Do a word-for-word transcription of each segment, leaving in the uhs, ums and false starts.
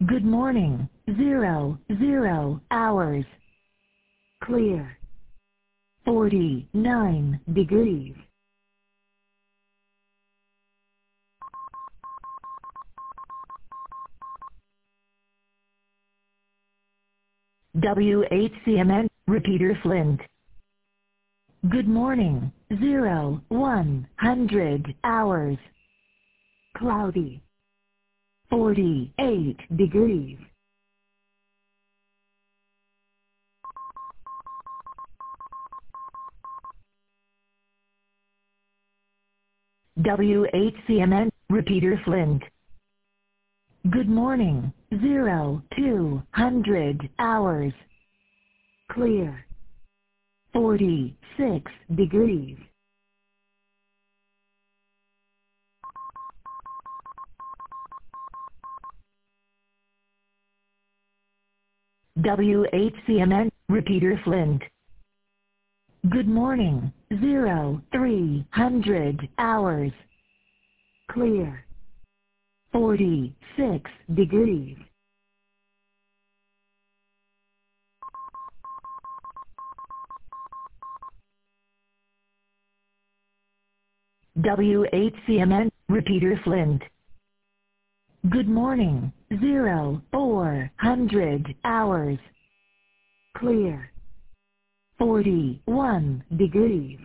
Good morning. Zero, zero hours. Clear. forty-nine degrees. W H C M N, repeater Flint. Good morning. Zero, one hundred hours. Cloudy. forty-eight degrees. W H C M N, repeater Flint. Good morning. Zero, two hundred hours. Clear. forty-six degrees. W H C M N, repeater Flint. Good morning. Zero, three hundred hours. Clear. forty-six degrees. W H C M N, repeater Flint. Good morning. Zero, four hundred hours. Clear. forty-one degrees.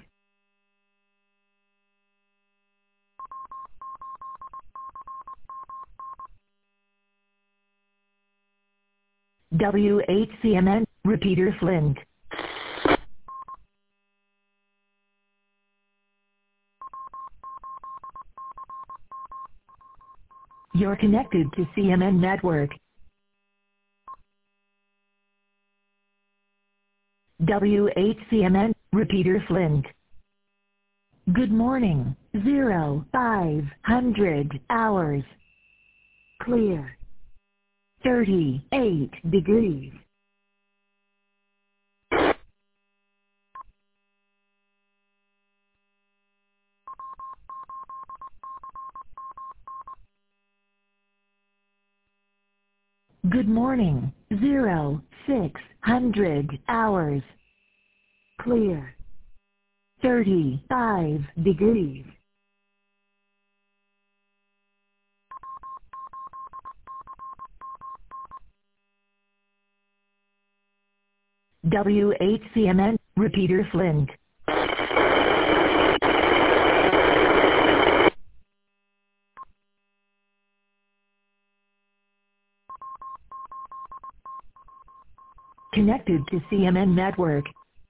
W H C M N, repeater Flint. You're connected to C M N Network. W H C M N, repeater Flint. Good morning. Zero, five hundred hours. Clear. thirty-eight degrees. Good morning. Zero, six hundred hours. Clear. thirty-five degrees. W H C M N, repeater Flint. Connected to C M N Network.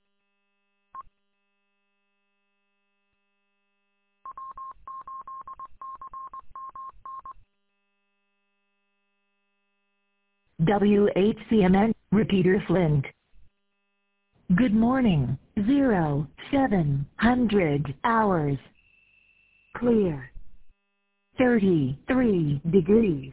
W H C M N, repeater Flint. Good morning. Zero, seven hundred hours. Clear. thirty-three degrees.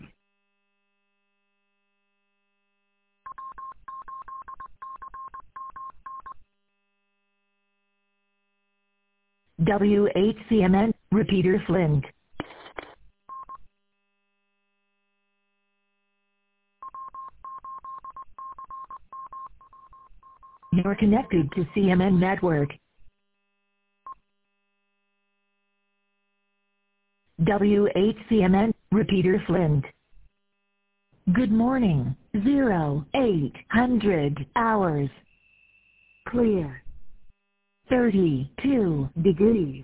W H C M N, repeater Flint. You're connected to C M N Network. W H C M N, repeater Flint. Good morning. Zero, eight hundred hours. Clear. thirty-two degrees.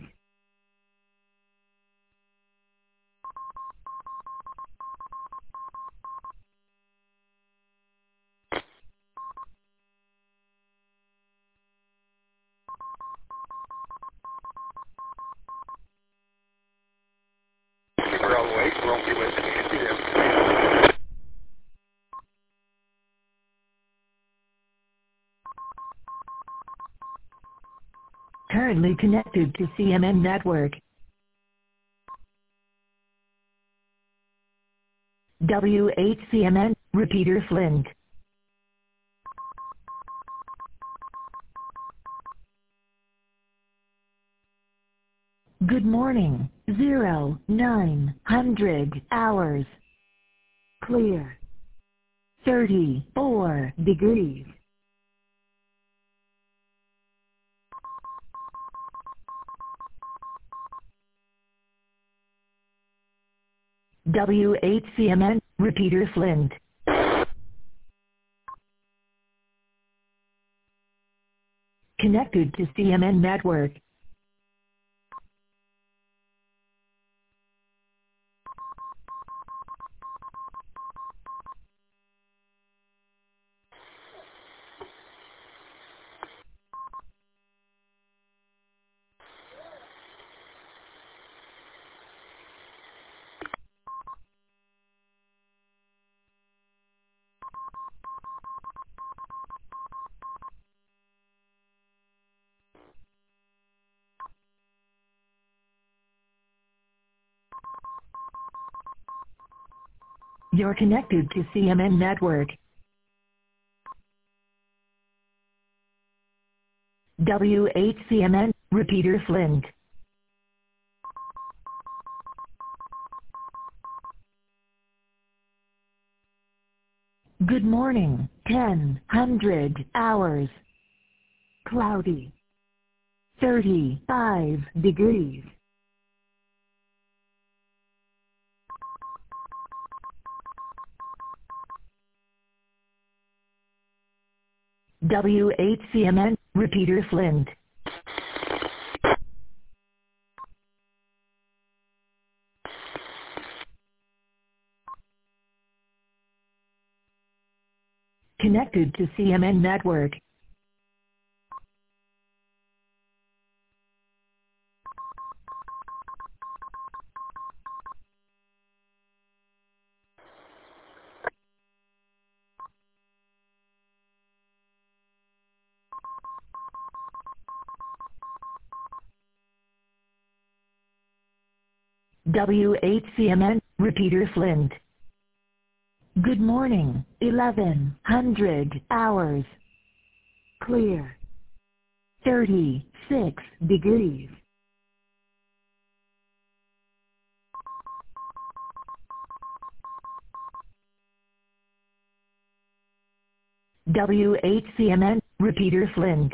Currently connected to C M N Network. W H C M N, repeater Flint. Good morning. Zero, nine hundred hours. Clear. thirty-four degrees. W H C M N, repeater Flint. Connected to C M N network. You're connected to C M N network. W H C M N, repeater Flint. Good morning, ten hundred hours. Cloudy. thirty-five degrees. W H C M N, repeater Flint. Connected to C M N network. W H C M N, repeater Flint. Good morning, eleven hundred hours. Clear. thirty-six degrees. W H C M N, repeater Flint.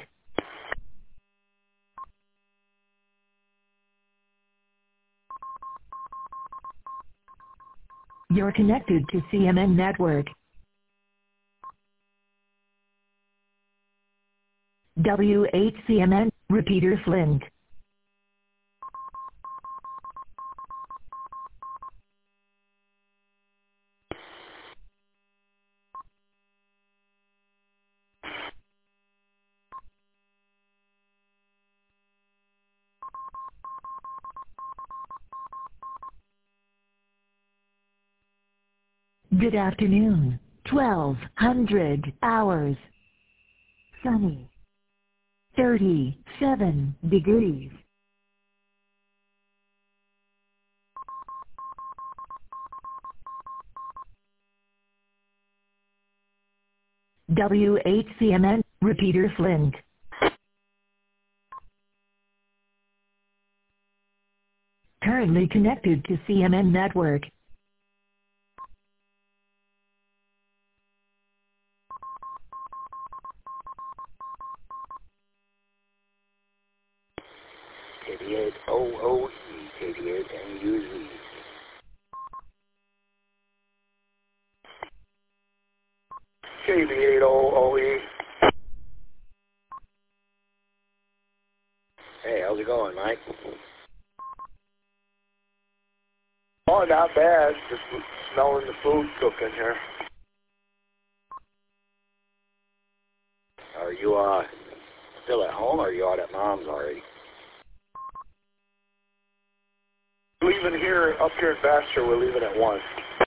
You're connected to C M N network. W H C M N, repeater Flint. Good afternoon, twelve hundred hours. Sunny. thirty-seven degrees. W H C M N, repeater Flint. Currently connected to C M N network. K B eight O O E, K B eight N U Z. K B eight O O E. Hey, how's it going, Mike? Oh, not bad. Just smelling the food cooking here. Are you, uh, still at home, or are you out at Mom's already? Leaving here, up here in Baxter, we're leaving at one.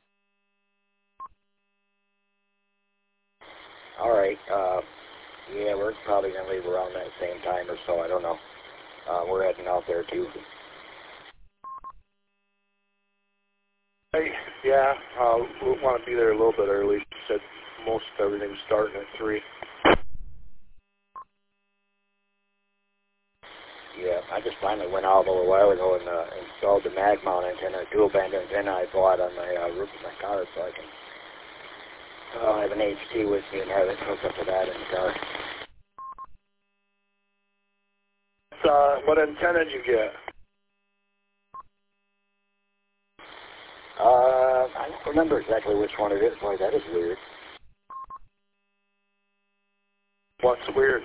All right, uh, yeah, we're probably going to leave around that same time or so, I don't know. Uh, we're heading out there, too. Hey, yeah, uh, we want to be there a little bit early. She said most everything's starting at three. Yeah, I just finally went out a little while ago and uh, installed the mag mount antenna, dual band antenna I bought on my uh, roof of my car, so I can I'll have an H T with me and have it hooked up to that in the car. Uh, what antenna did you get? Uh, I don't remember exactly which one it is. Boy, that is weird. What's weird?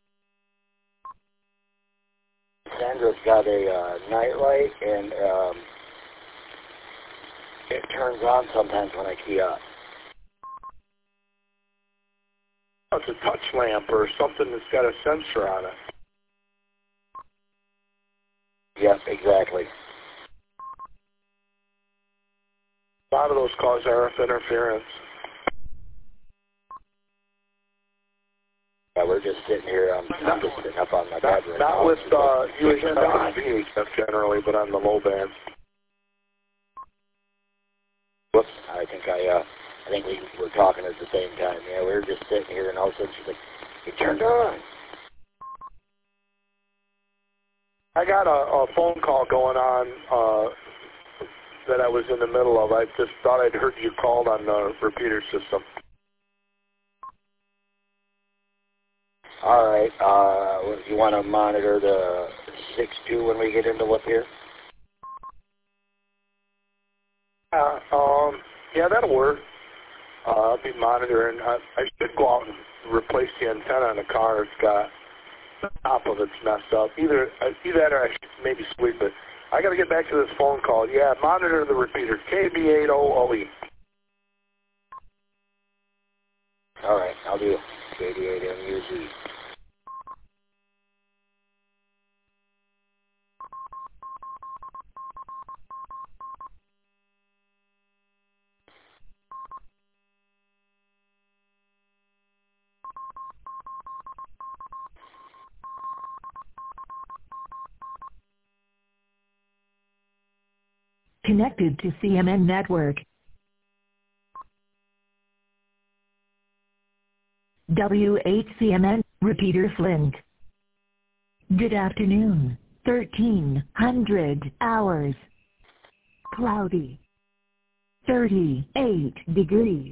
Sandra's got a uh, night light, and um, it turns on sometimes when I key up. Oh, it's a touch lamp or something that's got a sensor on it. Yep, exactly. A lot of those cause R F interference. Yeah, we're just sitting here. Um, I'm just sitting up on my bed right Not now. with uh, U H Turned F on. and V H F generally, but on the low bands. Whoops, I think I, uh, I think we were talking at the same time. Yeah, we were just sitting here, and all of a sudden she's like, "It turned on." I got a, a phone call going on uh, that I was in the middle of. I just thought I'd heard you called on the repeater system. All right. Uh, you want to monitor the six two when we get into Lip here? Uh, um, yeah, that'll work. Uh, I'll be monitoring. I, I should go out and replace the antenna on the car. It's got the top of it's messed up. Either uh, either that or I should maybe sweep it. I got to get back to this phone call. Yeah, monitor the repeater. K B eight zero O E. All right, I'll do K D eight M U Z. Connected to C M N Network. W eight C M N, repeater Flint. Good afternoon. thirteen hundred hours. Cloudy. thirty-eight degrees.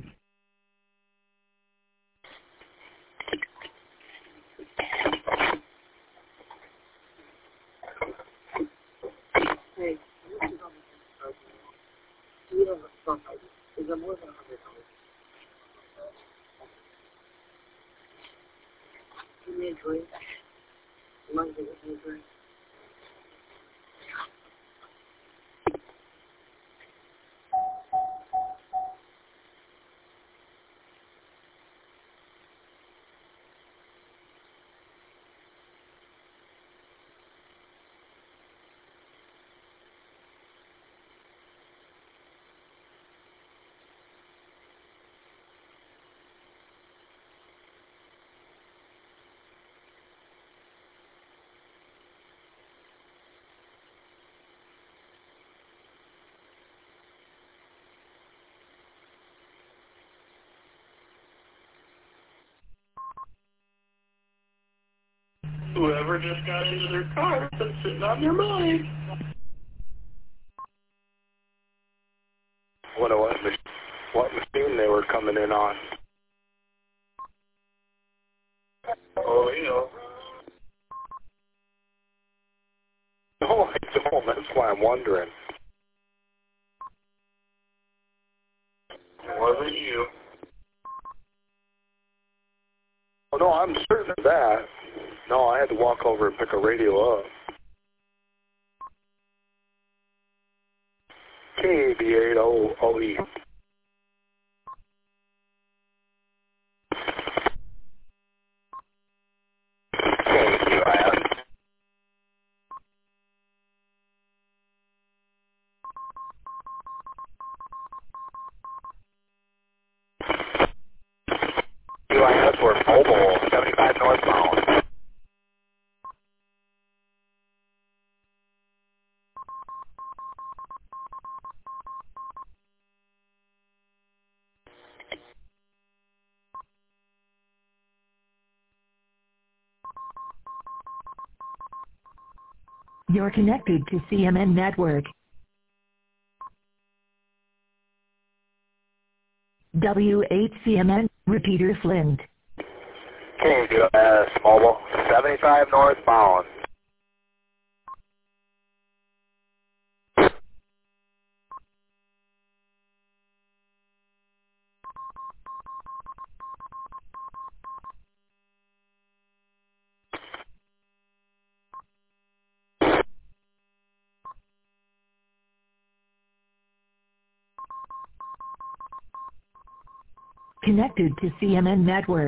Hey, do you have a phone? Is there more than a hundred dollars? Give me a drink. You mind giving me a drink? Whoever just got into their car has been sitting on their mind. What what mach- what machine they were coming in on? Oh, you know. No, I don't. That's why I'm wondering. It wasn't you. Oh no, I'm certain of that. No, I had to walk over and pick a radio up. K B eight zero O E. K U I S. U I S, we're mobile, seventy-five northbound. You're connected to C M N Network. W eight C M N, repeater Flint. K D Y S mobile, seventy-five northbound. Connected to C M N network.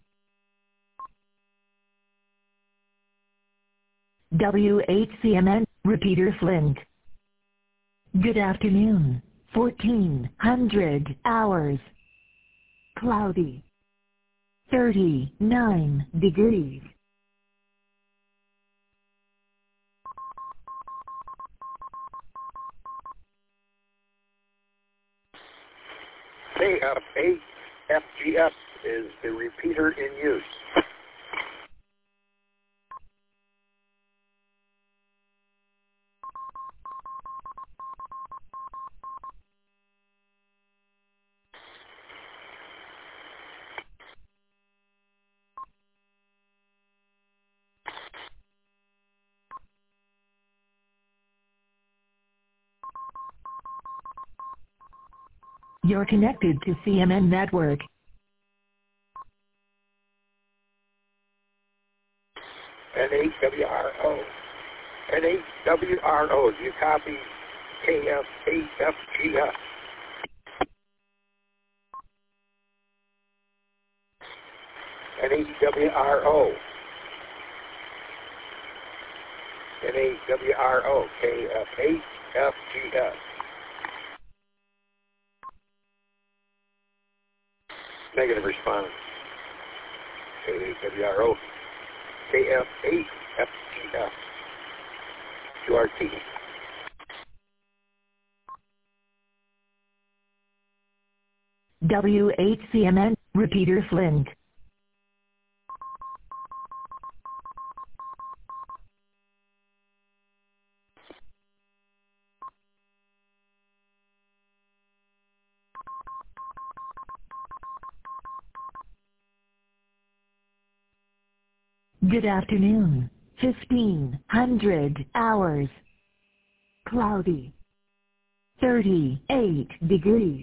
W eight C M N, repeater Flint. Good afternoon. fourteen hundred hours. Cloudy. thirty-nine degrees. K F eight F G S is the repeater in use. You're connected to C M N network. N eight W R O. N eight W R O. Do you copy K F eight F G S? N eight W R O. N eight W R O. K F eight F G S. Negative response. K eight W R O. K F eight F G S. Q R T. W eight C M N, repeater Flint. Good afternoon. fifteen hundred hours. Cloudy. thirty-eight degrees.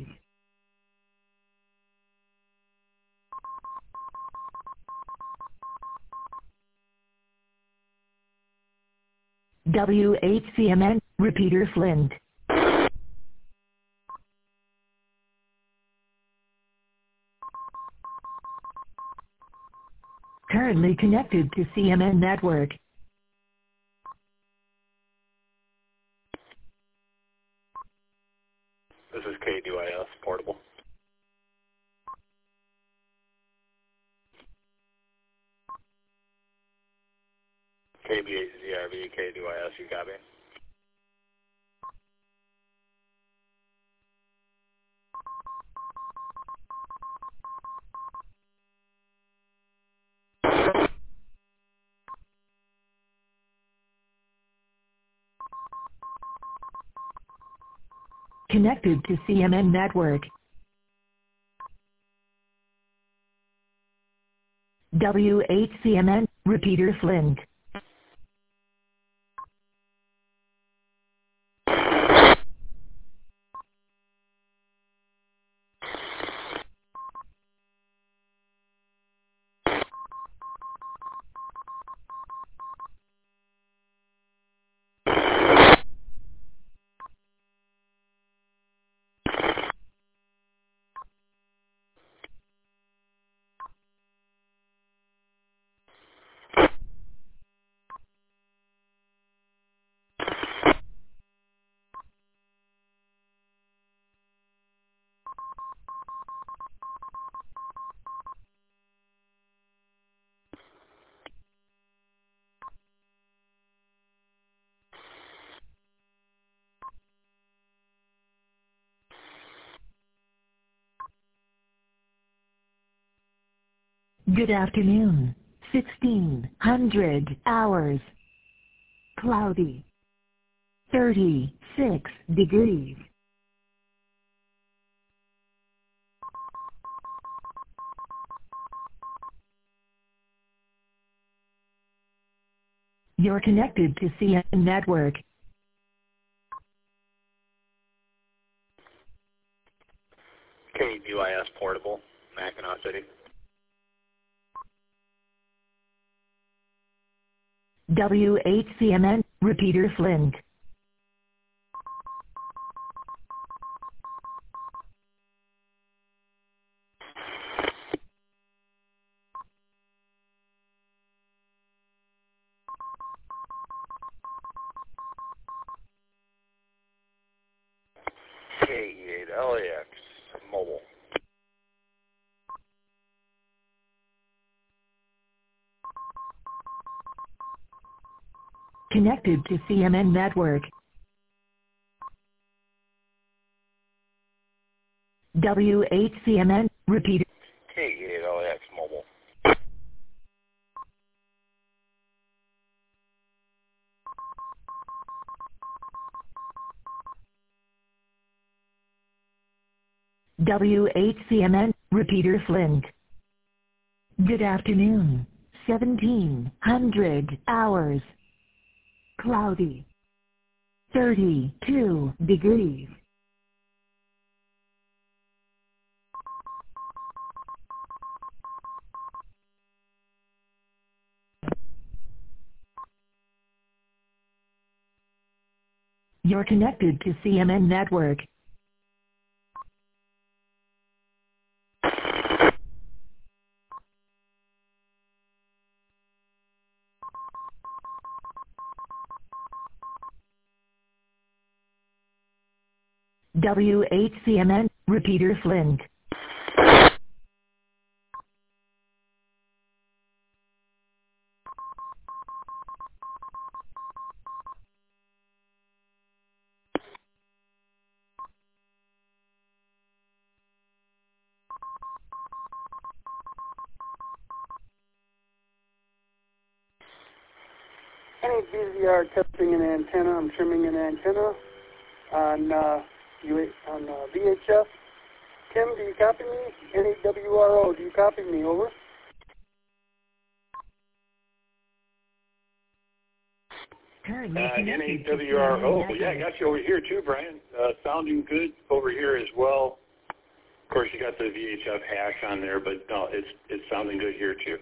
W eight C M N, repeater Flint. Currently connected to C M N network. This is K D Y S portable. K B H Z R V, K D Y S, you copy? Connected to C M N network. W eight C M N, repeater Flint. Good afternoon. sixteen hundred hours. Cloudy. thirty-six degrees. You're connected to C M Network. K U I S Portable, Mackinac City. W H C M N, Repeater Flint. K E eight L A X, Mobile. Connected to C M N Network. W H C M N, Repeater. K E eight L A X, Mobile. W H C M N, Repeater Flint. Good afternoon. seventeen hundred hours. Cloudy. thirty-two degrees. You're connected to C M N Network. W H C M N, Repeater Flint. Any B Z R testing an antenna. I'm trimming an antenna on uh, U on uh, V H F. Tim, do you copy me? N eight W R O, do you copy me? Over. Currently Uh, N connected eight to W R O. C M N Yeah, I got you over here too, Brian. Uh, sounding good over here as well. Of course, you got the V H F hash on there, but no, it's it's sounding good here too.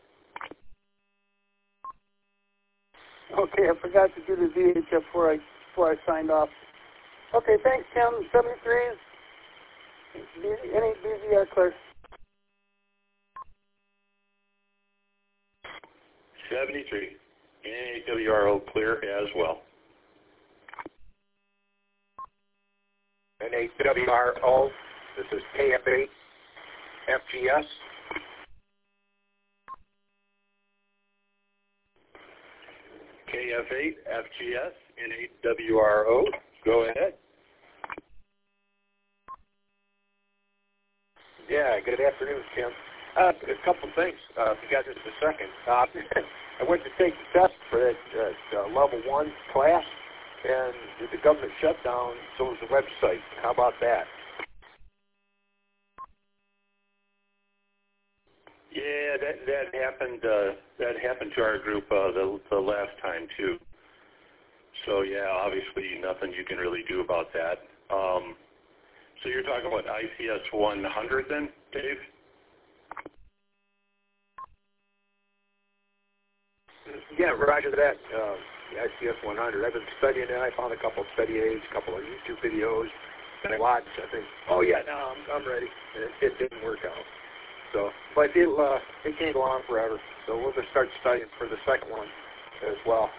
Okay, I forgot to do the V H F before I before I signed off. Okay, thanks, Tim. seventy-threes. N eight B Z R clear. seventy-three. N eight W R O clear as well. N eight W R O, this is K F eight F G S. K F eight F G S, N eight W R O. Go ahead. Yeah, good afternoon, Tim. Uh, a couple of things, uh, if you got just a second. Uh, I went to take the test for that uh, uh, level one class, and with the government shutdown, so was the website. How about that? Yeah, that that happened. Uh, that happened to our group uh, the the last time too. So yeah, obviously nothing you can really do about that. Um, so you're talking about I C S one hundred then, Dave? Yeah, roger that. Uh, the I C S one hundred. I've been studying it. I found a couple of study aids, a couple of YouTube videos, and I watched. I think, oh yeah, no, I'm, I'm ready. And it, it didn't work out. So, but it uh, it can't go on forever. So we'll just start studying for the second one as well.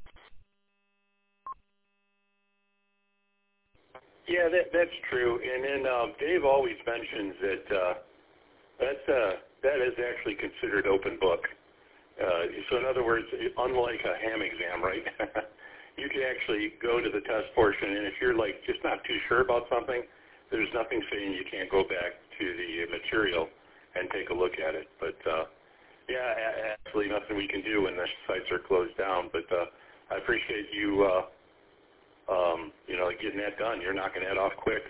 Yeah, that that's true. And then uh, Dave always mentions that uh, that's uh, that is actually considered open book. Uh, so in other words, unlike a ham exam, right? You can actually go to the test portion, and if you're like just not too sure about something, there's nothing saying you can't go back to the material and take a look at it. But uh, yeah, absolutely nothing we can do when the sites are closed down. But uh, I appreciate you, uh, um, you know, getting that done. You're knocking that off quick.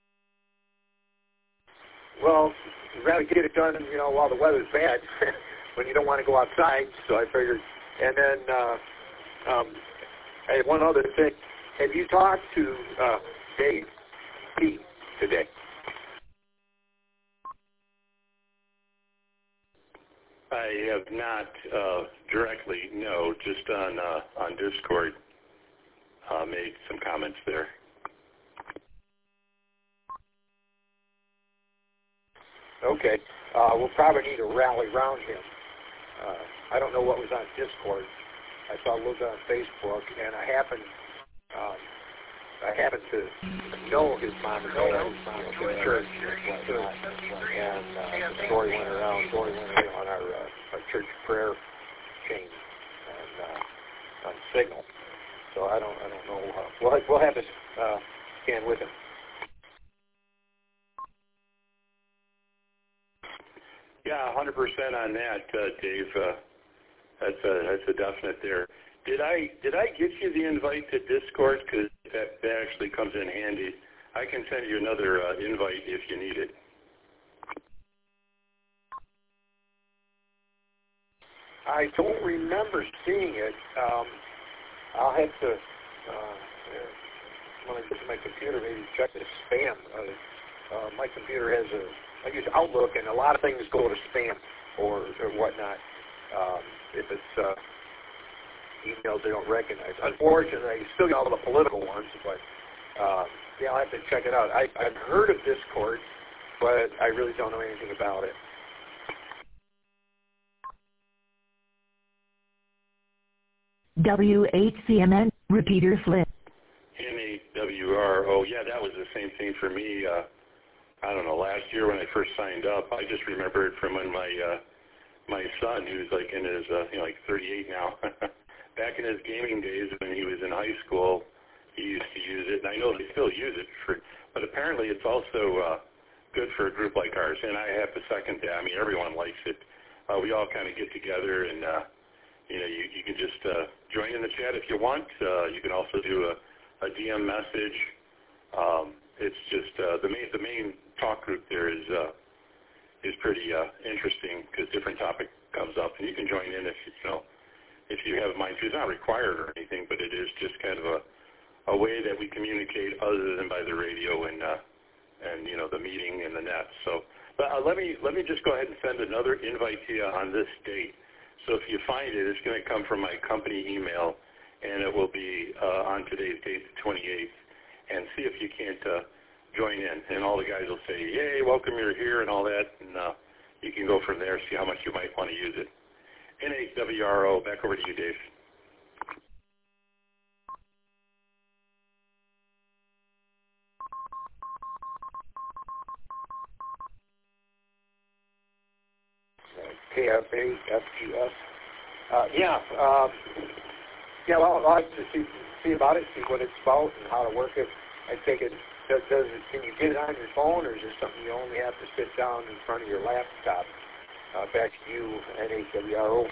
Well, we'd rather get it done, you know, while the weather's bad. when you don't want to go outside. So I figured. And then uh, um, I had one other thing. Have you talked to uh, Dave P. today? I have not uh, directly, no, just on uh, on Discord. Uh, made some comments there. Okay. Uh, we'll probably need to rally around him. Uh, I don't know what was on Discord. I saw a little bit on Facebook, and I happened, um, I happened to know his mom and dad, his mom was in church and whatnot, and uh, the story went around, story went around on our, uh, our church prayer chain and uh, on Signal. So I don't, I don't know. Uh, we'll, we'll have this uh, scan with him. Yeah, one hundred percent on that, uh, Dave. Uh, that's a that's a definite there. Did I did I get you the invite to Discord? Because that, that actually comes in handy. I can send you another uh, invite if you need it. I don't remember seeing it. Um, I'll have to, uh, when I get to my computer, maybe check the spam. Uh, uh, my computer has a, I use Outlook, and a lot of things go to spam or, or whatnot. Um, if it's uh, emails they don't recognize. Unfortunately, I still got all the political ones, but uh, yeah, I'll have to check it out. I, I've heard of Discord, but I really don't know anything about it. W H C M N, Repeater Flynn. N A W R O, yeah, that was the same thing for me. Uh, I don't know, last year when I first signed up, I just remember it from when my uh, my son, who's like in his, uh, you know, like thirty-eight now, back in his gaming days when he was in high school, he used to use it, and I know they still use it, for, but apparently it's also uh, good for a group like ours, and I have to second that. I mean, everyone likes it. Uh, we all kind of get together and, uh, you know, you, you can just uh, join in the chat if you want. Uh, you can also do a, a D M message. Um, it's just uh, the main the main talk group there is uh, is pretty uh, interesting because different topic comes up, and you can join in if you, you know if you have a mind to. It's not required or anything, but it is just kind of a a way that we communicate other than by the radio and uh, and you know the meeting and the net. So, but uh, let me let me just go ahead and send another invite to you on this date. So if you find it, it's going to come from my company email, and it will be uh, on today's date, the twenty-eighth. And see if you can't uh, join in. And all the guys will say, yay, welcome, you're here, and all that. And uh, you can go from there, see how much you might want to use it. N A W R O, back over to you, Dave. K F A F G S. Uh, yeah, um, yeah. Well, I'll have to see see about it, see what it's about, and how to work it. I think it does. does it, can you get it on your phone, or is it something you only have to sit down in front of your laptop? Uh, back to you, N A W R O.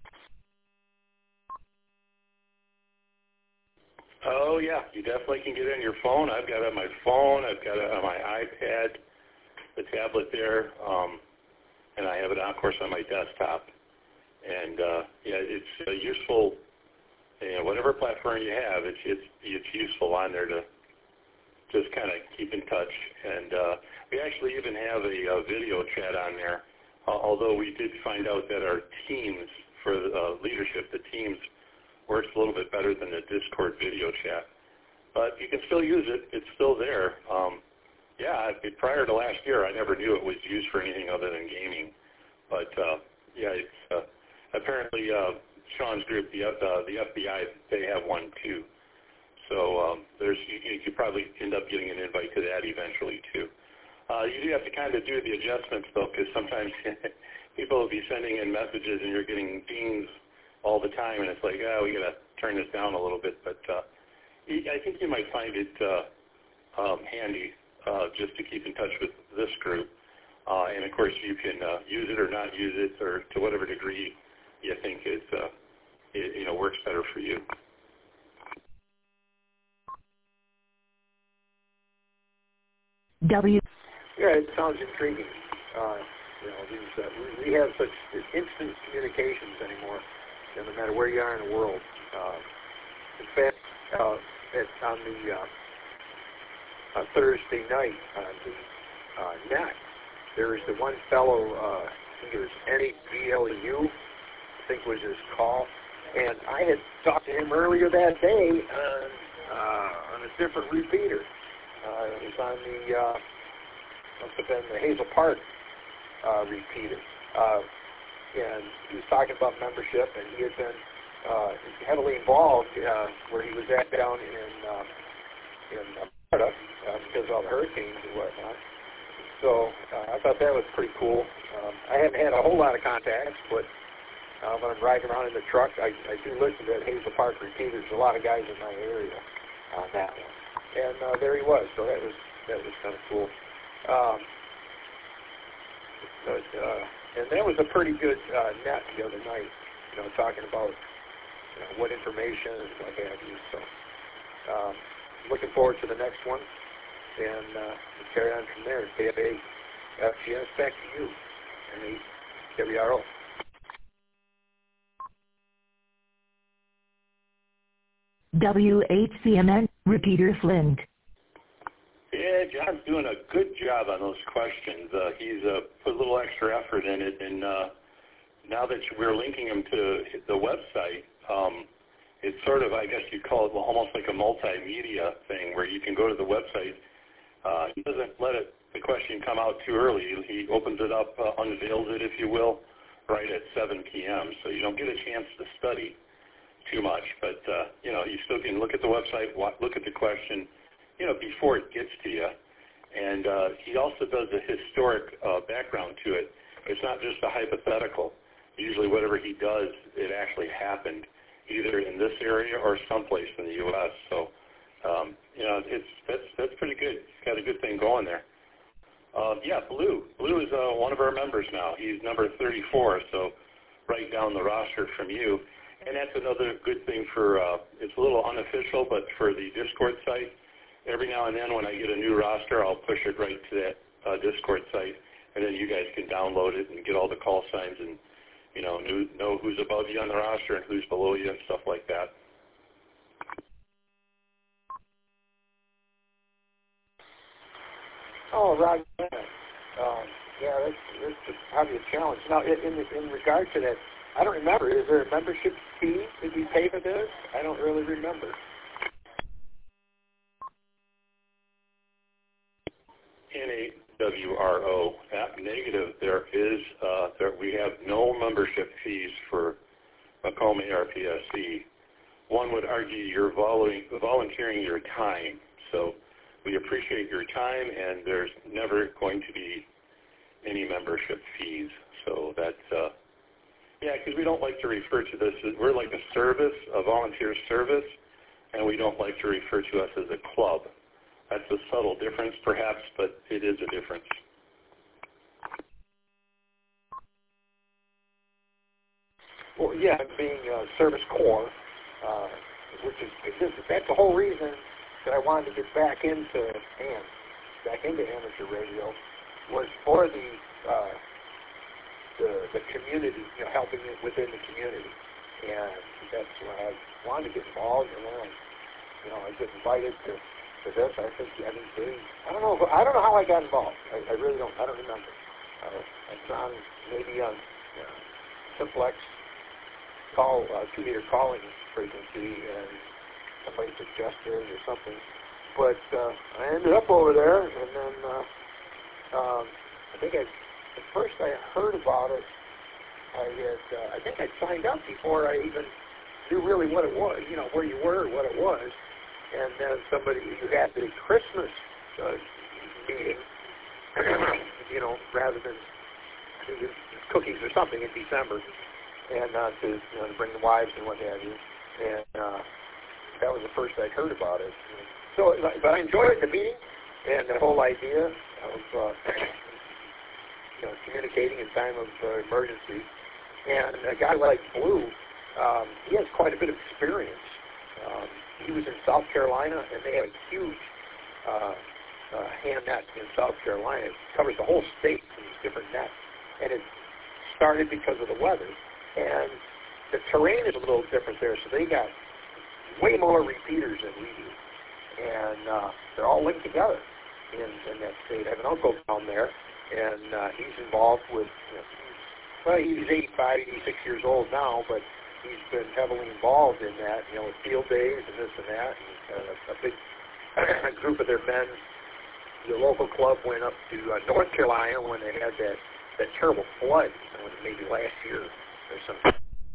Oh yeah, you definitely can get it on your phone. I've got it on my phone. I've got it on my iPad, the tablet there. Um, And I have it, of course, on my desktop. And, uh, yeah, it's uh, useful, you know, whatever platform you have, it's, it's, it's useful on there to just kind of keep in touch. And uh, we actually even have a, a video chat on there, uh, although we did find out that our Teams, for uh, leadership, the Teams works a little bit better than the Discord video chat. But you can still use it. It's still there. Um, Yeah, prior to last year, I never knew it was used for anything other than gaming. But uh, yeah, it's uh, apparently uh, Sean's group, the uh, the F B I, they have one too. So um, there's you, you could probably end up getting an invite to that eventually too. Uh, you do have to kind of do the adjustments though, because sometimes people will be sending in messages and you're getting dings all the time, and it's like, oh, we got to turn this down a little bit. But uh, I think you might find it uh, um, handy. Uh, just to keep in touch with this group. Uh, and, of course, you can uh, use it or not use it, or to whatever degree you think it, uh, it you know, works better for you. W. Yeah, it sounds intriguing. Uh, You know, these, uh, we, we have such instant communications anymore, you know, no matter where you are in the world. Uh, in fact, uh, at, on the uh, on Thursday night on the uh, net, there is the one fellow, uh, I think it was N H B L U, I think was his call, and I had talked to him earlier that day on, uh, on a different repeater. Uh, it was on the, uh, must have been the Hazel Park uh, repeater. Uh, and he was talking about membership, and he had been uh, heavily involved uh, where he was at down in uh, in Florida uh, because of all the hurricanes and whatnot. So uh, I thought that was pretty cool. Um, I haven't had a whole lot of contacts, but uh, when I'm riding around in the truck, I, I do listen to that Hazel Park repeater. There's a lot of guys in my area on that one. And uh, there he was, so that was that was kind of cool. Um, but, uh, and that was a pretty good uh, net the other night, you know, talking about you know, what information and what have you. So um, looking forward to the next one, and uh, we'll carry on from there. K F A F G S, back to you, and W R O. W H C M N, repeater Flint. Yeah, John's doing a good job on those questions. Uh, he's uh, put a little extra effort in it, and uh, now that we're linking him to the website, um, it's sort of, I guess you'd call it almost like a multimedia thing where you can go to the website. Uh, he doesn't let it, the question come out too early. He opens it up, uh, unveils it, if you will, right at seven p.m., so you don't get a chance to study too much, but uh, you know, you still can look at the website, look at the question, you know, before it gets to you. And uh, he also does a historic uh, background to it. It's not just a hypothetical. Usually, whatever he does, it actually happened, either in this area or someplace in the U S So, um, you know, it's that's that's pretty good. He's got a good thing going there. Uh, yeah, Blue. Blue is uh, one of our members now. He's number thirty-four, so right down the roster from you. And that's another good thing for, uh, it's a little unofficial, but for the Discord site, every now and then when I get a new roster, I'll push it right to that uh, Discord site, and then you guys can download it and get all the call signs and, you know, know who's above you on the roster and who's below you and stuff like that. Oh, Roger. Um, yeah, that's, that's probably a challenge. Now, in, in, in regard to that, I don't remember. Is there a membership fee that we pay for this? I don't really remember. N A W R O, at negative, there is, uh, there, we have no membership fees for Macomb A R P S C. One would argue you're volunteering your time, so we appreciate your time, and there's never going to be any membership fees. So that's, uh, yeah, because we don't like to refer to this as, we're like a service, a volunteer service, and we don't like to refer to us as a club. That's a subtle difference, perhaps, but it is a difference. Well, yeah, being uh, Service Corps, uh, which is, that's the whole reason that I wanted to get back into A M, back into amateur radio, was for the uh, the, the community, you know, helping it within the community, and that's when I wanted to get involved. And then, I, you know, I get invited to, to this. I think I think they, I don't know. I don't know how I got involved. I, I really don't. I don't remember. Uh, I found maybe on uh, Simplex call uh, two-meter calling frequency, and somebody suggested or something. But uh, I ended up over there, and then uh, um, I think I, at first I heard about it. I had, uh, I think I signed up before I even knew really what it was, you know, where you were, what it was. And then somebody, you had the Christmas uh, meeting, you know, rather than cookies or something in December, and uh, to, you know, to bring the wives and what have you. And uh, that was the first I'd heard about it. So, but I enjoyed the meeting and the whole idea of, uh, you know, communicating in time of uh, emergency. And a guy like Blue, um, he has quite a bit of experience. Um, he was in South Carolina, and they have a huge uh, uh, hand net in South Carolina. It covers the whole state in these different nets. and it started because of the weather. And the terrain is a little different there, so they got way more repeaters than we do. And uh, they're all linked together in, in that state. I have an uncle down there, and uh, he's involved with, you know, well, he's eighty-five, eighty-six years old now, but he's been heavily involved in that, you know, with field days and this and that. And uh, a big a group of their men, the local club went up to uh, North Carolina when they had that, that terrible flood, you know, maybe last year or something.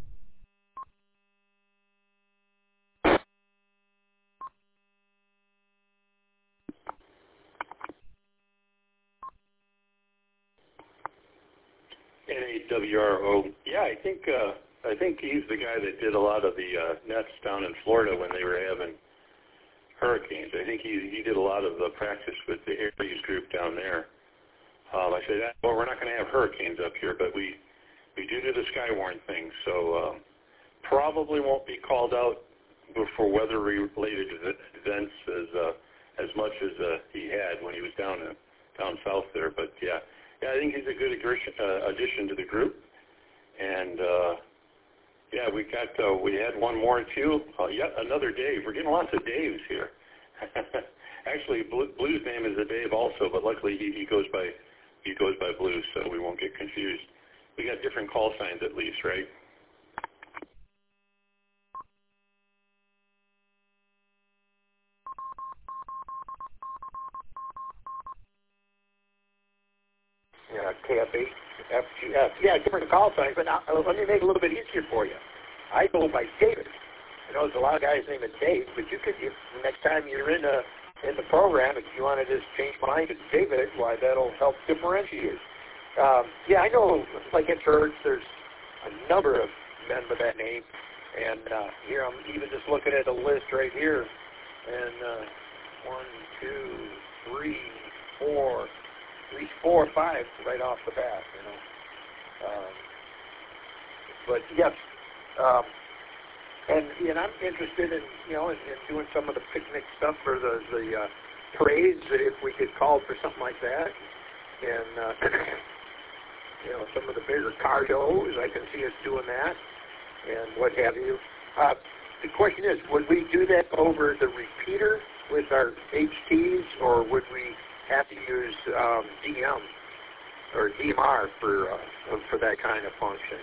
N A W R O. Yeah, I think uh, I think he's the guy that did a lot of the uh, nets down in Florida when they were having hurricanes. I think he he did a lot of the practice with the Aries group down there. Um, I said, well, we're not going to have hurricanes up here, but we we do do the Skywarn thing, so um, probably won't be called out for weather-related events as uh, as much as uh, he had when he was down in, down south there. But yeah. Yeah, I think he's a good addition, uh, addition to the group, and uh, yeah, we got uh, we had one more too. Uh, yet another Dave. We're getting lots of Daves here. Actually, Blue's name is a Dave also, but luckily he, he goes by he goes by Blue, so we won't get confused. We got different call signs at least, right? Yeah, K F H, F G F. Yeah, different call signs, but now, uh, let me make it a little bit easier for you. I go by David. I know there's a lot of guys named Dave, but you could, if next time you're in a, in the program, if you want to just change mine to David, why, that'll help differentiate. Um, yeah, I know, like at church, there's a number of men with that name, and uh, here I'm even just looking at a list right here, and uh, one, two, three, four, at least four or five right off the bat, you know. Um, but yes, um, and and I'm interested in you know in, in doing some of the picnic stuff for the the uh, parades, if we could call for something like that, and uh, you know some of the bigger car shows. I can see us doing that, and what have you. Uh, the question is, would we do that over the repeater with our H Ts, or would we have to use um, D M or D M R for uh, for that kind of function?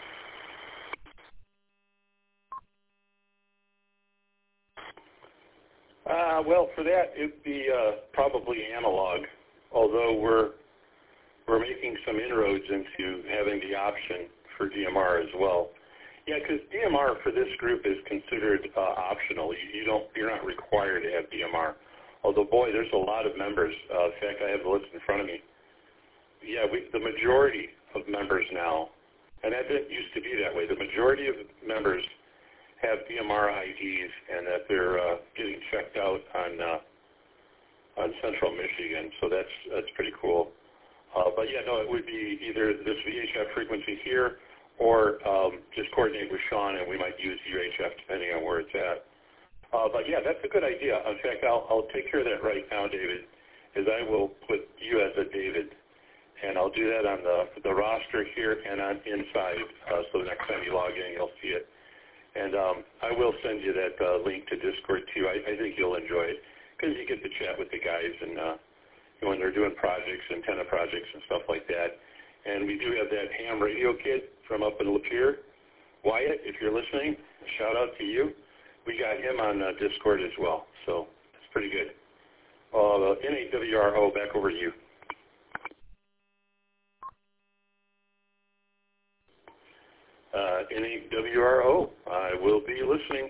Uh, well, for that, it'd be uh, probably analog, although we're we're making some inroads into having the option for D M R as well. Yeah, because D M R for this group is considered uh, optional. You, you don't, you're not required to have D M R. Although, boy, there's a lot of members. Uh, in fact, I have the list in front of me. Yeah, we, the majority of members now, and that didn't used to be that way. The majority of members have D M R I Ds, and that they're uh, getting checked out on uh, on Central Michigan. So that's that's pretty cool. Uh, but yeah, no, it would be either this V H F frequency here, or um, just coordinate with Sean, and we might use U H F depending on where it's at. Uh, but yeah, that's a good idea. In fact, I'll, I'll take care of that right now, David, is I will put you as a David, and I'll do that on the the roster here and on inside, uh, so the next time you log in, you'll see it. And um, I will send you that uh, link to Discord too. I, I think you'll enjoy it because you get to chat with the guys and uh, when they're doing projects, antenna projects and stuff like that. And we do have that ham radio kid from up in Lapeer. Wyatt, if you're listening, shout out to you. We got him on uh, Discord as well, so it's pretty good. Uh, N A W R O, back over to you. Uh, N A W R O, I will be listening.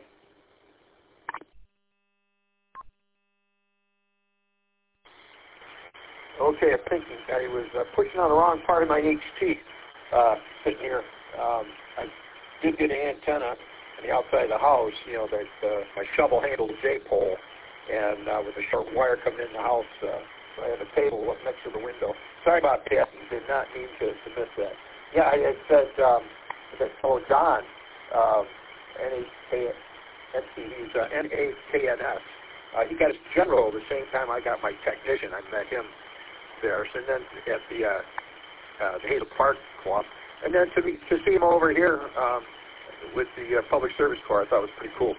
Okay, I'm thinking I was uh, pushing on the wrong part of my H T uh, sitting here. Um, I did get an antenna on the outside of the house, you know, that uh, my shovel-handled J-pole, and uh, with a short wire coming in the house, uh, I have a table up next to the window. Sorry about that. Did not mean to, to miss that. Yeah, I had said, um, that, oh, Don, um, N A K N S. Uh, he got his general the same time I got my technician. I met him there. So then at the uh, uh, the Hazel Park Co-op. And then to, be, to see him over here um, with the uh, Public Service Corps, I thought was pretty cool.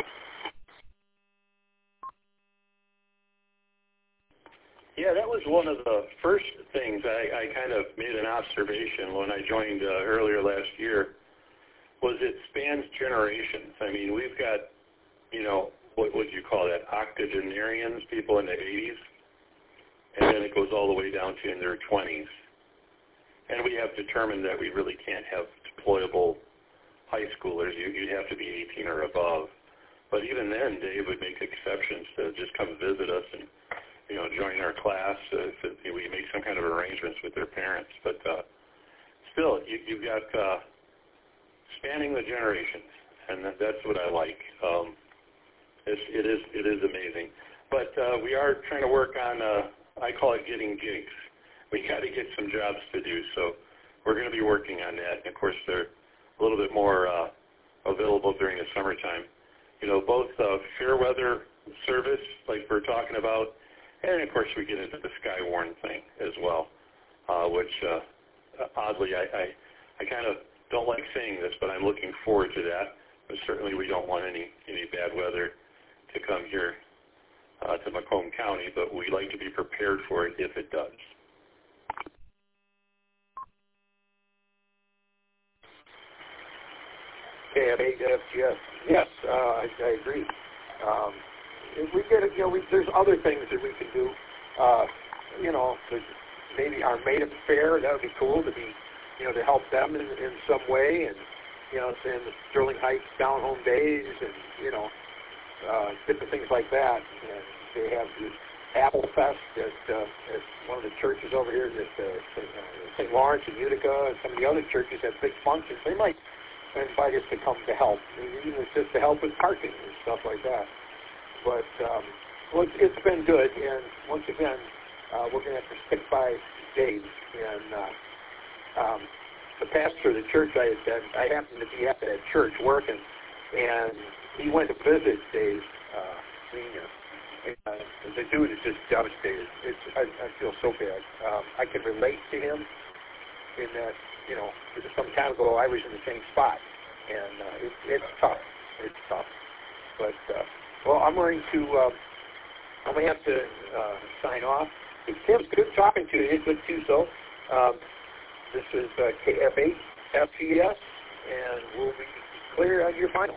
Yeah, that was one of the first things I, I kind of made an observation when I joined uh, earlier last year, was it spans generations. I mean, we've got, you know, what would you call that, octogenarians, people in the eighties, and then it goes all the way down to in their twenties. And we have determined that we really can't have deployable high schoolers. You, you'd have to be eighteen or above. But even then, Dave would make exceptions to just come visit us and, you know, join our class. Uh, if it, we make some kind of arrangements with their parents. But uh, still, you, you've got uh, spanning the generations, and that, that's what I like. Um, it's, it is it is amazing. But uh, we are trying to work on, uh, I call it getting gigs. We got to get some jobs to do, so we're going to be working on that. And of course, they're a little bit more uh, available during the summertime. You know, both uh, fair weather service, like we're talking about, and of course we get into the Skywarn thing as well, uh, which uh, oddly I, I, I kind of don't like saying this, but I'm looking forward to that. But certainly we don't want any, any bad weather to come here uh, to Macomb County, but we like to be prepared for it if it does. K F eight F G S. Yes, uh, I, I agree. Um, if we get, you know, we, there's other things that we can do. Uh, you know, maybe our Maiden Fair. That would be cool to be, you know, to help them in, in some way, and you know, in the Sterling Heights Down Home Days, and you know, uh, different things like that. And they have the Apple Fest at, uh, at one of the churches over here, at uh, Saint Lawrence and Utica, and some of the other churches have big functions. They might invite us to come to help, even if it's just to help with parking and stuff like that. But um, well, it's, it's been good, and once again, uh, we're going to have to stick by Dave. And uh, um, the pastor of the church I had been, I happened to be at that church working, and he went to visit Dave uh, Senior. And, uh, the dude is just devastated. It's, I, I feel so bad. Um, I can relate to him in that, you know, some time ago I was in the same spot, and uh, it, it's tough. It's tough. But, uh, well, I'm going to, uh, I'm going to have to uh, sign off. Hey, Tim, it's good talking to you. Good to so. Um, this is uh, K F eight F G S, and we'll be clear on your final.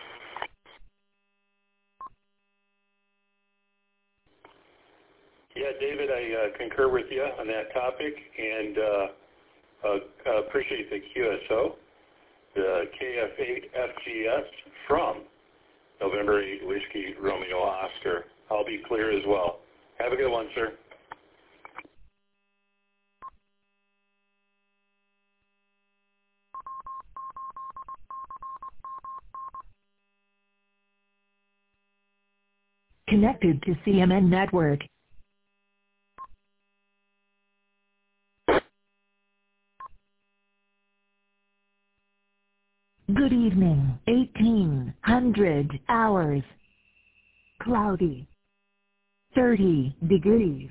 Yeah, David, I uh, concur with you on that topic, and uh, uh, appreciate the Q S O, the K F eight F G S from November eighth, Whiskey Romeo Oscar. I'll be clear as well. Have a good one, sir. Connected to C M N Network. Good evening. eighteen hundred hours. Cloudy. thirty degrees.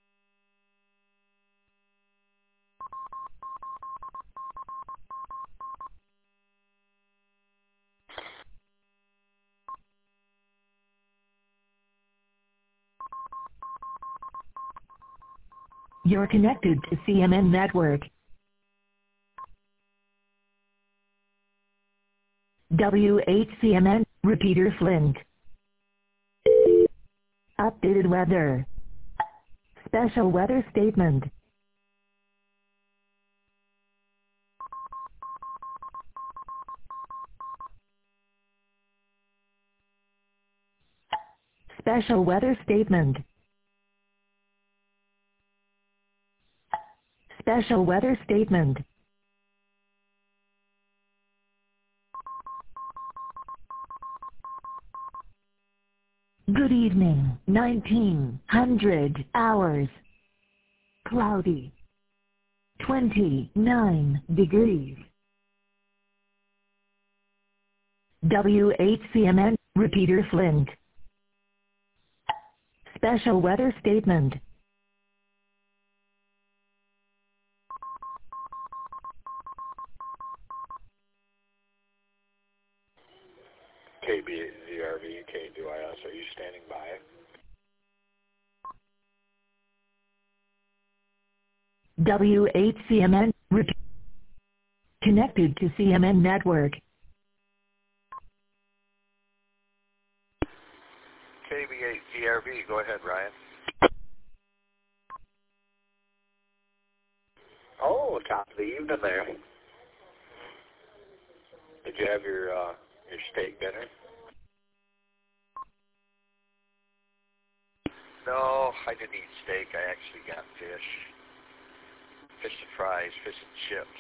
You're connected to C M N Network. W eight C M N, repeater Flint. Updated weather. Special weather statement. Special weather statement. Special weather statement. Good evening. nineteen hundred hours. Cloudy. twenty-nine degrees. W eight C M N, repeater Flint. Special weather statement. K B Z R V, K D Y S, are you standing by? W eight C M N, repeat. Connected to C M N network. K B eight Z R V, go ahead, Ryan. Oh, top of the evening there. Did you have your uh, your steak dinner? No, I didn't eat steak. I actually got fish. Fish and fries, fish and chips.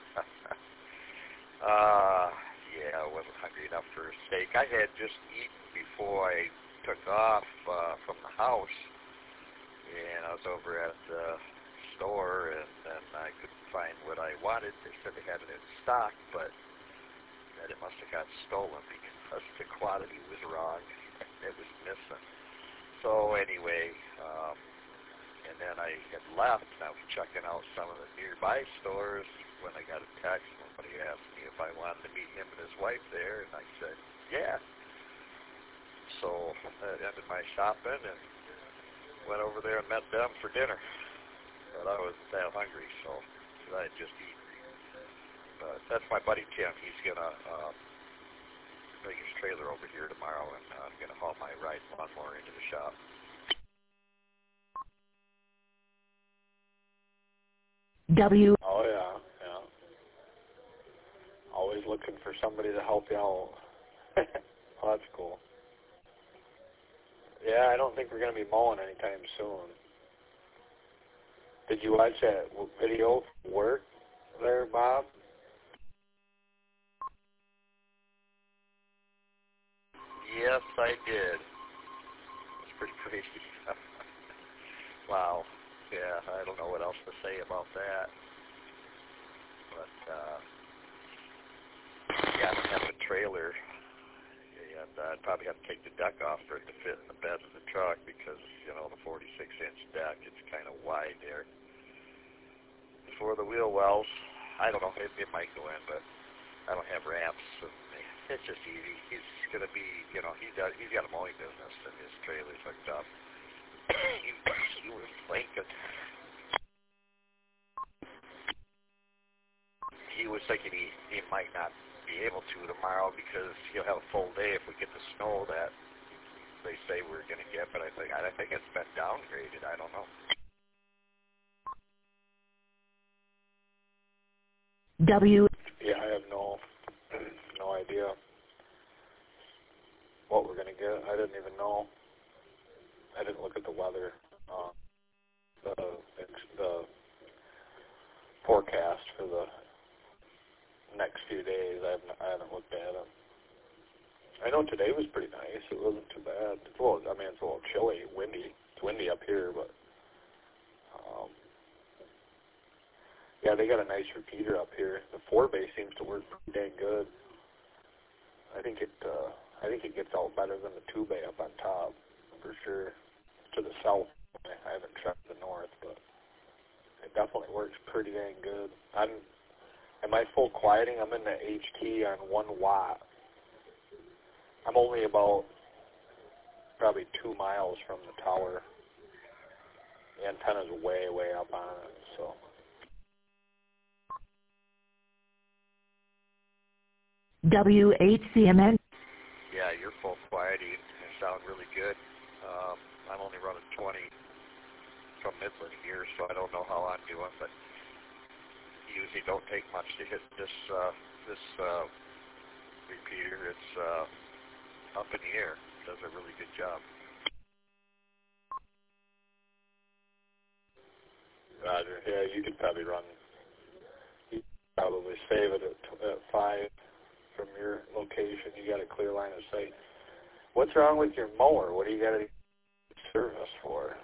uh, yeah, I wasn't hungry enough for a steak. I had just eaten before I took off uh, from the house, and I was over at the store, and then I couldn't find what I wanted. They said they had it in stock, but that it must have got stolen because the quantity was wrong. It was missing. So anyway, um, and then I had left, and I was checking out some of the nearby stores when I got a text. Somebody asked me if I wanted to meet him and his wife there, and I said, yeah. So I ended my shopping and went over there and met them for dinner. But I wasn't that hungry, so I had just eaten. But that's my buddy Tim. He's going to uh, bring his trailer over here tomorrow, and uh, I'm going to haul my ride lawnmower into the shop. W. Oh, yeah, yeah. Always looking for somebody to help you out. Oh, that's cool. Yeah, I don't think we're going to be mowing anytime soon. Did you watch that video work there, Bob? Yes, I did. It's pretty crazy. Wow. Yeah, I don't know what else to say about that. But, uh, yeah, I don't have a trailer. And uh, I'd probably have to take the deck off for it to fit in the bed of the truck because, you know, the forty-six inch deck, it's kind of wide there. For the wheel wells, I don't know, it, it might go in, but I don't have ramps. And it's just easy. He's going to be, you know, he does, he's got a mowing business and his trailer's hooked up. he, he was thinking, he was thinking he, he might not be able to tomorrow because he'll have a full day if we get the snow that they say we're going to get, but I think I think it's been downgraded. I don't know. W. Yeah, I have no no idea what we're going to get. I didn't even know. I didn't look at the weather, uh, the the forecast for the next few days. I haven't I haven't looked at it. I know today was pretty nice. It wasn't too bad. It's a little, I mean, it's a little chilly, windy. It's windy up here, but um, yeah, they got a nice repeater up here. The four bay seems to work pretty dang good. I think it uh, I think it gets out better than the two bay up on top for sure. To the south, I haven't checked the north, but it definitely works pretty dang good. I'm am I full quieting? I'm in the H T on one watt. I'm only about probably two miles from the tower. The antenna's way, way up on it, so. W eight C M N. Yeah, you're full quieting. You sound really good. Um, I'm only running twenty from Midland here, so I don't know how I'm doing, but you usually don't take much to hit this uh, this uh, repeater. It's uh, up in the air. It does a really good job. Roger. Yeah, you could probably run. You could probably save it at, at five from your location. You got a clear line of sight. What's wrong with your mower? What do you got to service for?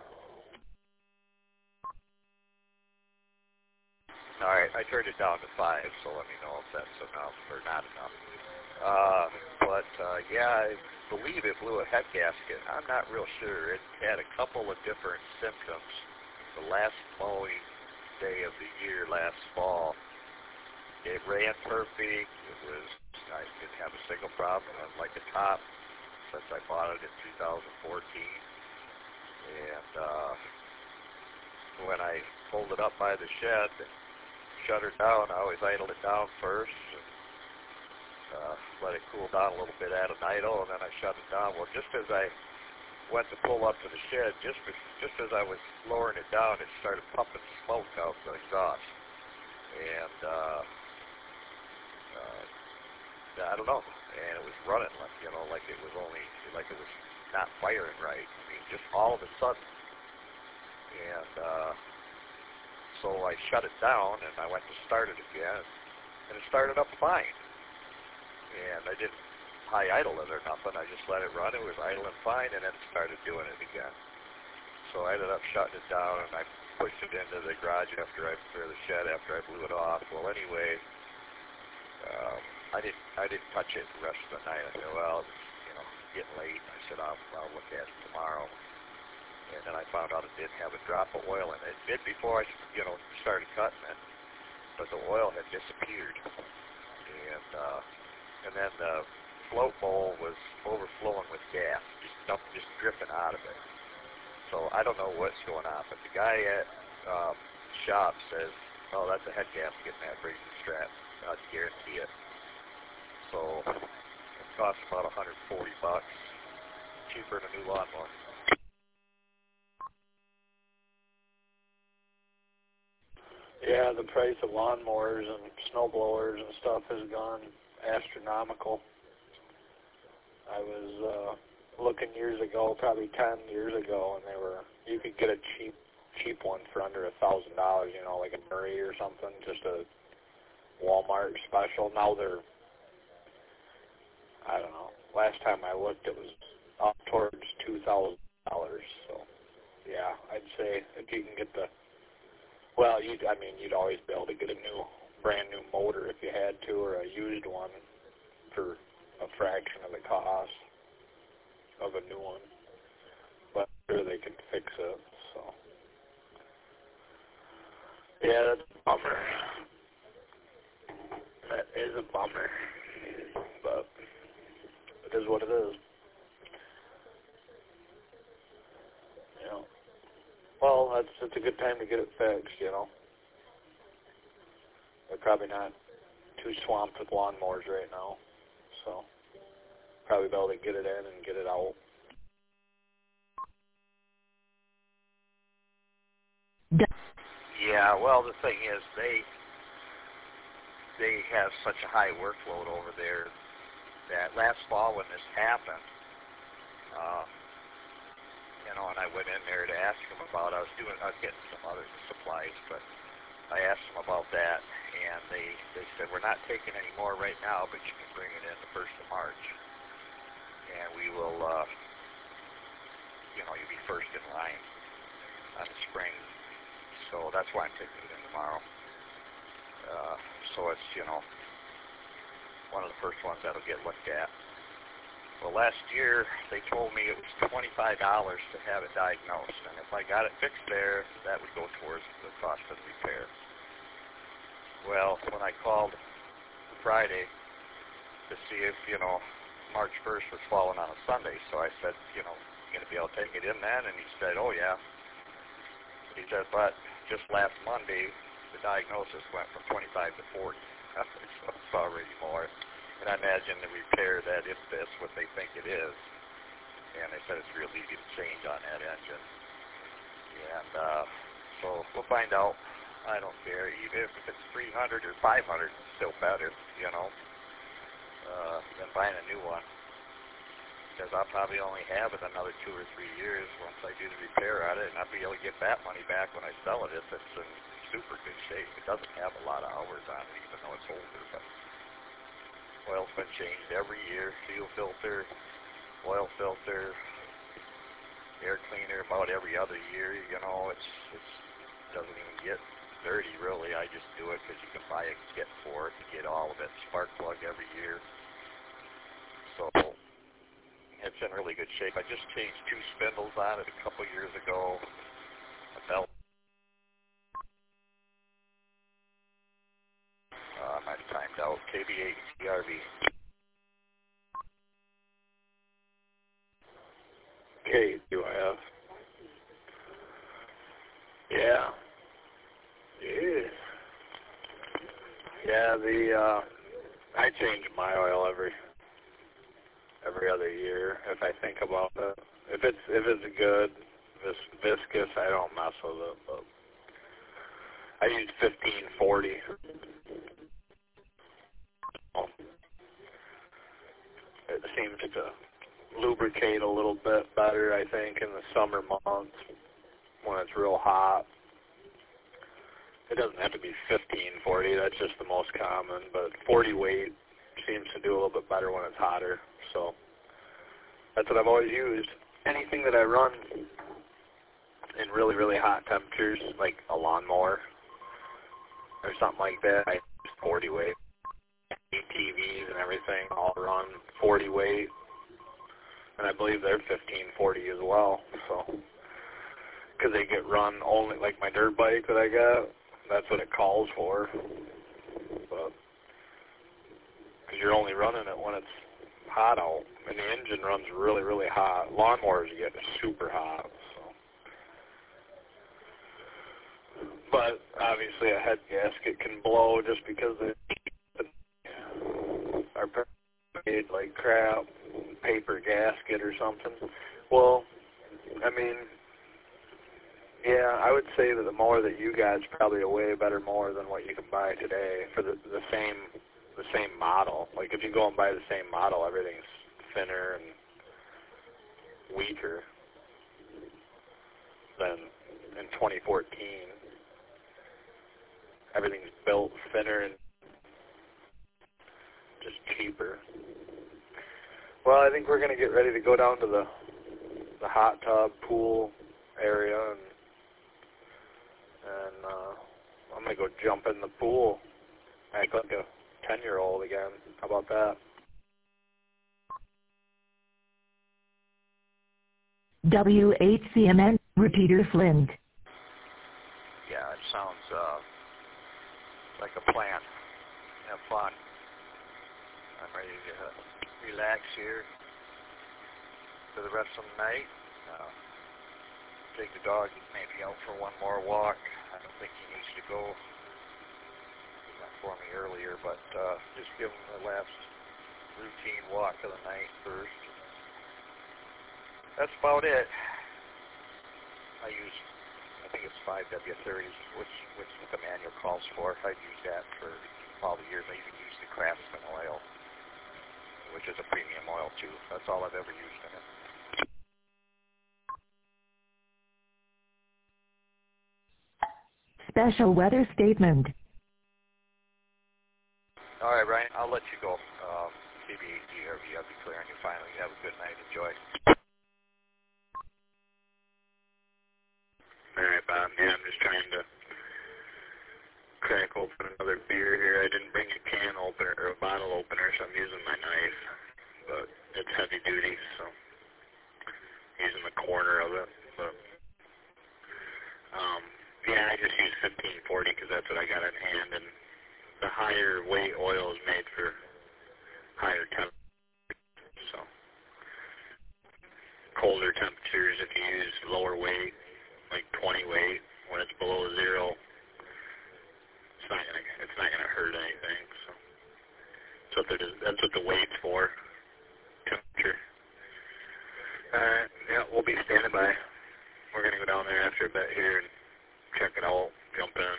All right, I turned it down to five, so let me know if that's enough or not enough. Uh, but, uh, yeah, I believe it blew a head gasket. I'm not real sure. It had a couple of different symptoms. The last mowing day of the year, last fall, it ran perfect. It was I didn't have a single problem. I like the top since I bought it in two thousand fourteen. And uh, when I pulled it up by the shed and shut her down, I always idled it down first and uh, let it cool down a little bit at an idle, and then I shut it down. Well, just as I went to pull up to the shed, just just as I was lowering it down, it started pumping smoke out the exhaust. And uh, uh, I don't know, and it was running like, you know, like it was only, like it was not firing right. I mean, just all of a sudden. And uh, so I shut it down, and I went to start it again, and it started up fine. And I didn't high idle it or nothing. I just let it run. It was idling fine, and then it started doing it again. So I ended up shutting it down, and I pushed it into the garage after I, or the shed after I blew it off. Well, anyway, um, I didn't I didn't touch it the rest of the night. I said, well, it's, you know, getting late. I said, I'll, I'll look at it tomorrow. And then I found out it didn't have a drop of oil in it. It did before I, you know, started cutting it, but the oil had disappeared. And uh, and then the float bowl was overflowing with gas, just dump, just dripping out of it. So I don't know what's going on, but the guy at um, shop says, "Oh, that's a head gasket in that brazen strap. I guarantee it." So it costs about one hundred forty bucks, cheaper than a new lawnmower. Yeah, the price of lawnmowers and snow blowers and stuff has gone astronomical. I was uh, looking years ago, probably ten years ago, and they were you could get a cheap cheap one for under a thousand dollars. You know, like a Murray or something, just a Walmart special. Now they're, I don't know. Last time I looked, it was up towards two thousand dollars. So, yeah, I'd say if you can get the Well, you I mean, you'd always be able to get a new, brand new motor if you had to, or a used one for a fraction of the cost of a new one. But I'm sure they can fix it, so. Yeah, that's a bummer. That is a bummer. But it is what it is. You know. Well, that's it's a good time to get it fixed, you know. They're probably not too swamped with lawnmowers right now, so probably be able to get it in and get it out. Yeah, well, the thing is, they they have such a high workload over there that last fall when this happened, uh, you know, and I went in there to ask them about, I was doing, I was getting some other supplies, but I asked them about that, and they, they said, we're not taking any more right now, but you can bring it in the first of March, and we will, uh, you know, you'll be first in line on the spring. So that's why I'm taking it in tomorrow. Uh, so it's, you know, one of the first ones that'll get looked at. Well, last year they told me it was twenty-five dollars to have it diagnosed, and if I got it fixed there, that would go towards the cost of the repair. Well, when I called Friday to see if, you know, March first was falling on a Sunday, so I said, you know, you going to be able to take it in then? And he said, oh, yeah. He said, but just last Monday, the diagnosis went from twenty-five to forty. So it's already more. And I imagine the repair that if that's what they think it is. And they said it's real easy to change on that engine. And uh, so we'll find out. I don't care. Even if it's three hundred or five hundred, it's still better, you know, uh, than buying a new one. Because I'll probably only have it another two or three years once I do the repair on it, and I'll be able to get that money back when I sell it if it's in super good shape. It doesn't have a lot of hours on it, even though it's older, but oil's been changed every year. Fuel filter, oil filter, air cleaner about every other year. You know, it's it's doesn't even get dirty, really. I just do it because you can buy a kit for it to get all of it. Spark plug every year. So it's in really good shape. I just changed two spindles on it a couple years ago. A belt. Uh, I might have timed out. K B eight C R V. Yeah, the uh, I change my oil every every other year if I think about it. If it's if it's good, vis viscous, I don't mess with it. But I use fifteen forty. It seems to lubricate a little bit better, I think, in the summer months when it's real hot. It doesn't have to be fifteen forty, that's just the most common, but forty weight seems to do a little bit better when it's hotter, so that's what I've always used. Anything that I run in really, really hot temperatures, like a lawnmower or something like that, I use forty weight. A T Vs and everything all run forty weight, and I believe they're fifteen forty as well, so, because they get run only, like my dirt bike that I got, that's what it calls for, but, because you're only running it when it's hot out, and the engine runs really, really hot. Lawnmowers get super hot, so. But, obviously, a head gasket can blow just because it are made like crap, paper gasket or something. Well, I mean, yeah, I would say that the mower that you got is probably a way better mower than what you can buy today for the the same the same model. Like if you go and buy the same model, everything's thinner and weaker than in twenty fourteen. Everything's built thinner and just cheaper. Well, I think we're going to get ready to go down to the the hot tub pool area, and and uh, I'm going to go jump in the pool, act like a ten-year-old again. How about that? W H C M N, Repeater Flint. Yeah, it sounds uh, like a plan. Have fun. I'm ready to uh, relax here for the rest of the night. Uh, take the dog maybe out for one more walk. I don't think he needs to go. He went for me earlier, but uh, just give him the last routine walk of the night first. That's about it. I use, I think it's five W thirty, which, which the manual calls for. I've used that for all the years. I even use the Craftsman oil, which is a premium oil too. That's all I've ever used in it. Special weather statement. All right, Ryan, I'll let you go. Um, C B A D R V, I'll be clearing you finally. Have a good night. Enjoy. All right, Bob. Yeah, I'm just trying to crack open another beer here. I didn't bring a can opener or a bottle opener, so I'm using my knife. But it's heavy duty, so I'm using the corner of it. But um, yeah, I just use fifteen forty because that's what I got in hand, and the higher weight oil is made for higher temperatures. So colder temperatures, if you use lower weight, like twenty weight, when it's below zero, it's not gonna it's not gonna hurt anything. So that's what they're, that's what the weight's for. Temperature. Alright, yeah, we'll be standing by. We're going to go down there after a bit here and check it out, jump in,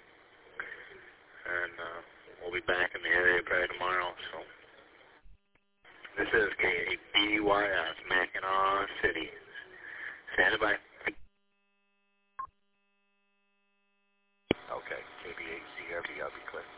and uh, we'll be back in the area probably tomorrow. So this is K A B Y S, Mackinac City. Standing by. Okay, K B A C R V, I'll be clear.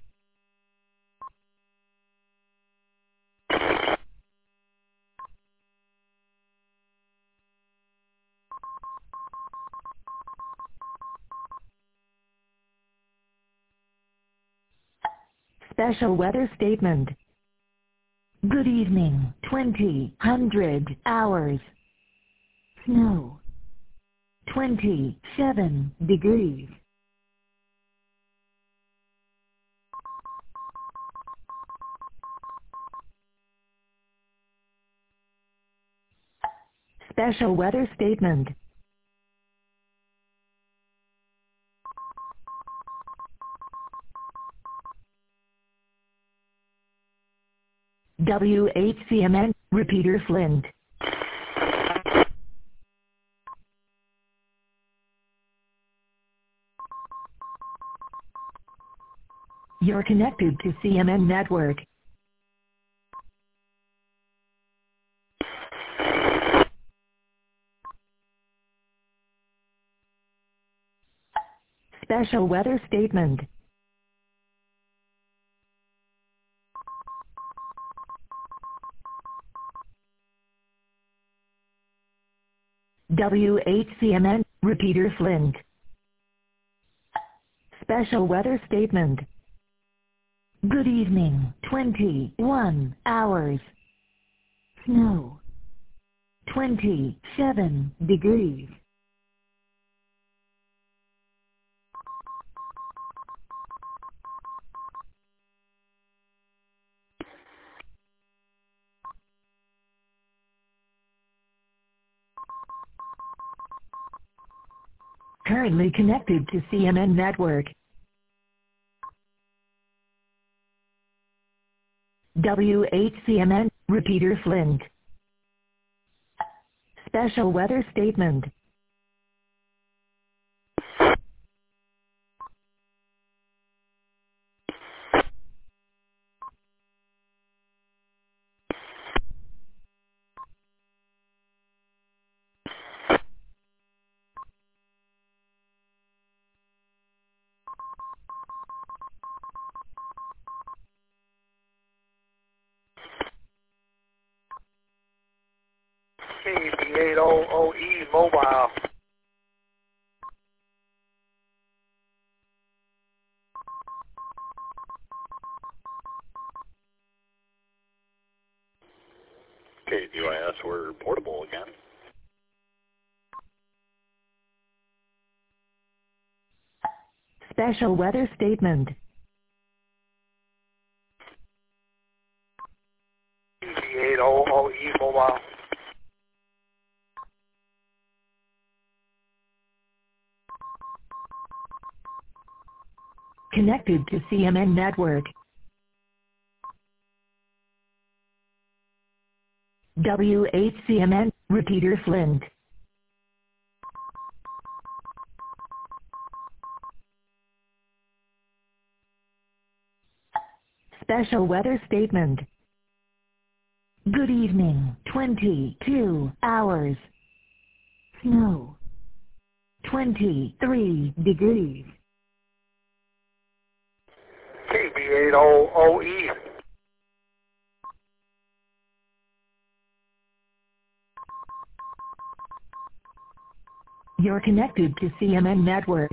Special weather statement. Good evening, twenty hundred hours. Snow. twenty-seven degrees. Special weather statement. W H C M N, repeater Flint. You're connected to C M N Network. Special weather statement. W H C M N, repeater Flint. Special weather statement. Good evening, twenty-one hours. Snow. twenty-seven degrees. Currently connected to C M N Network. W H C M N, repeater Flint. Special weather statement. K B eight O O E mobile. K D I S, we're portable again. Special weather statement. K B eight O O E mobile. Connected to C M N Network. W H C M N, repeater Flint. Special weather statement. Good evening, twenty-two hours. Snow. twenty-three degrees. K B eight O O E. You're connected to C M N Network.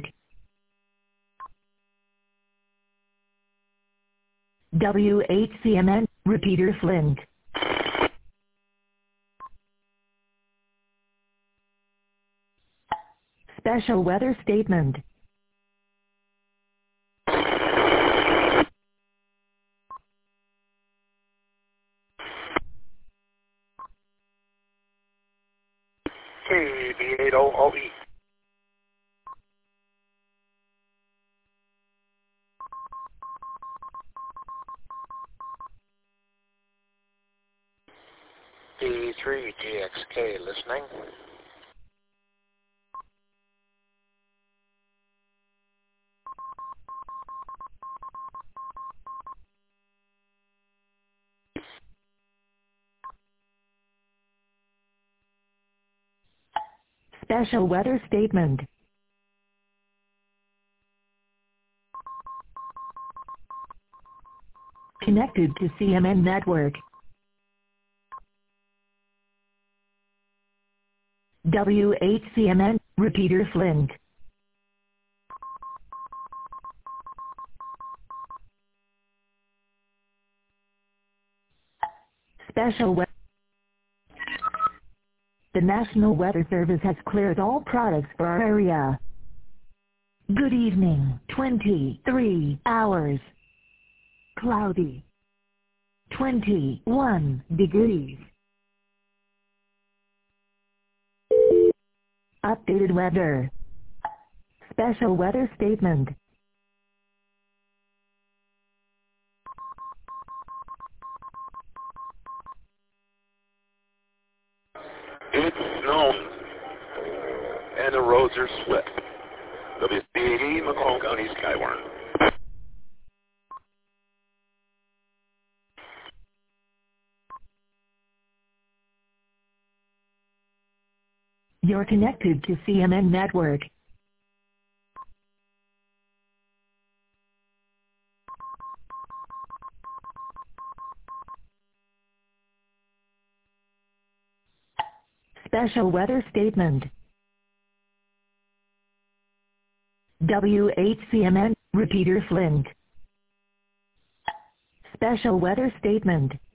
W H C M N, repeater Flint. Special weather statement. K B eight O O E. D three G X K listening. Special weather statement. Connected to C M N Network. W H C M N, repeater Flint. Special weather. The National Weather Service has cleared all products for our area. Good evening, twenty-three hours. Cloudy. twenty-one degrees. Updated weather. Special weather statement. It's snow, and the roads are slick. W C eighty, Macomb County, Skywarn. You're connected to C M N Network. Special weather statement. W eight C M N, Repeater Flint. Special weather statement.